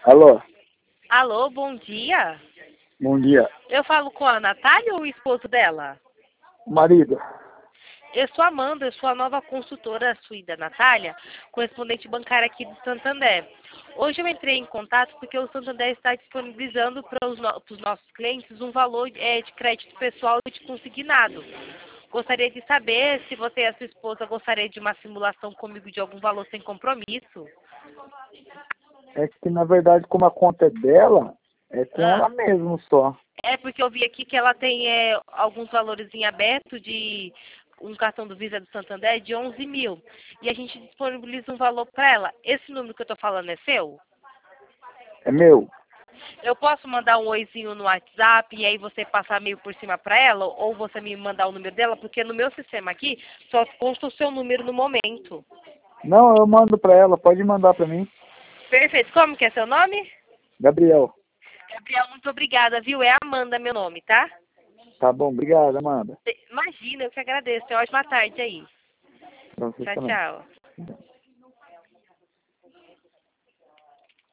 Alô, Alô, bom dia. bom dia. Eu falo com a Natália ou o esposo dela? Marido, Eu sou a Amanda, eu sou a nova consultora sua e da Natália, correspondente bancária aqui do Santander. Hoje eu entrei em contato porque o Santander está disponibilizando para os nossos clientes um valor de crédito pessoal e de consignado. Gostaria de saber se você e a sua esposa gostariam de uma simulação comigo de algum valor sem compromisso. é que na verdade como a conta é dela, é com Ah. ela mesmo só. É porque eu vi aqui que ela tem alguns valores em aberto de um cartão do Visa do Santander de 11 mil. E a gente disponibiliza um valor para ela. Esse número que eu estou falando é seu? É meu. Eu posso mandar um oizinho no WhatsApp e aí você passar meio por cima para ela? Ou você me mandar o número dela? Porque no meu sistema aqui só consta o seu número no momento. Não, eu mando pra ela, pode mandar pra mim. Perfeito. Como que é seu nome? Gabriel. Gabriel, muito obrigada, viu? É Amanda meu nome, tá? Tá bom, obrigado, Amanda. Imagina, eu que agradeço. Tenha uma ótima tarde aí. Pra vocês Tchau, também. tchau.